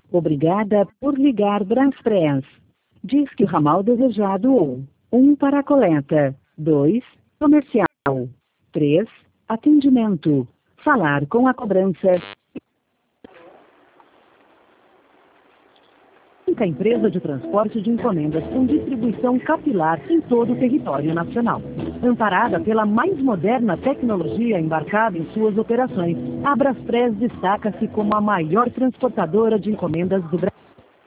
Obrigada por ligar Braspress. Diz que o ramal desejado ou 1 para a coleta, 2, comercial, 3, atendimento, falar com a cobrança. Única empresa de transporte de encomendas com distribuição capilar em todo o território nacional. Amparada pela mais moderna tecnologia embarcada em suas operações, a Braspress destaca-se como a maior transportadora de encomendas do Brasil.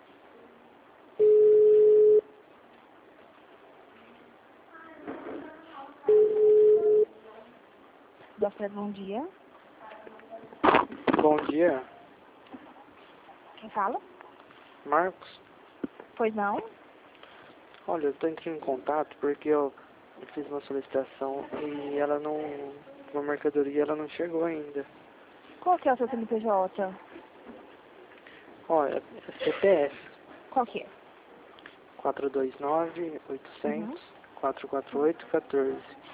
Braspress, bom dia. Bom dia, Quem fala? Marcos. Pois não? Olha, eu tô entrando em contato porque eu fiz uma solicitação e ela não, uma mercadoria ela não chegou ainda. Qual que é o seu CNPJ? Olha, é CPF Qual que é? 429-800 448-14.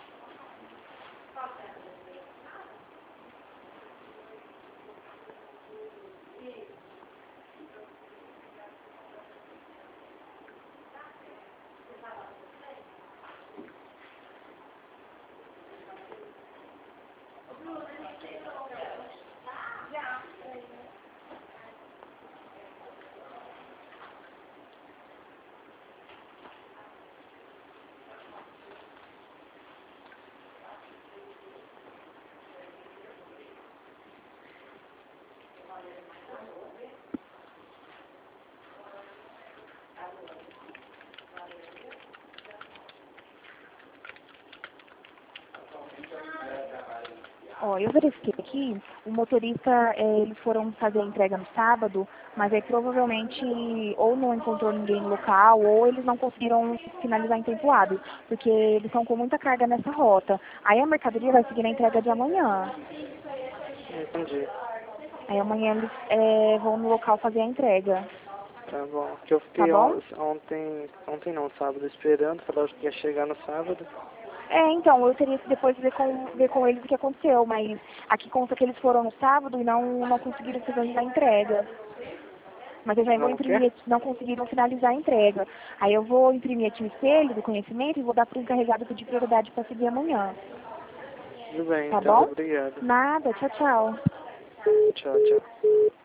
Ó, eu verifiquei aqui, o motorista, eles foram fazer a entrega no sábado, mas aí provavelmente ou não encontrou ninguém no local, ou eles não conseguiram finalizar em tempo hábil, porque eles estão com muita carga nessa rota. Aí a mercadoria vai seguir na entrega de amanhã. Entendi. Aí amanhã eles vão no local fazer a entrega. Tá bom. Que eu Tá fiquei bom? ontem não, sábado esperando, falaram que ia chegar no sábado. Então, eu teria que depois ver com eles o que aconteceu, mas aqui consta que eles foram no sábado e não conseguiram finalizar a entrega. Mas eu já vou Não quer? imprimir, não conseguiram finalizar a entrega. Aí eu vou imprimir aqui o espelho do conhecimento e vou dar para o encarregado de prioridade para seguir amanhã. Tudo bem, Tá então, bom? obrigado. Nada, tchau, tchau. Tchau, tchau.